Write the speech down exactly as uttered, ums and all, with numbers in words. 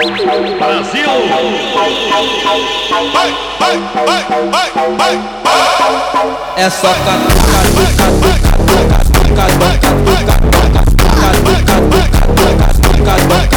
Brasil! Vai, vai, vai, vai, vai, vai. É só catuca, tuca, tuca, tuca, tuca, tuca, tuca, tuca, tuca, tuca, tuca, tuca, tuca, tuca,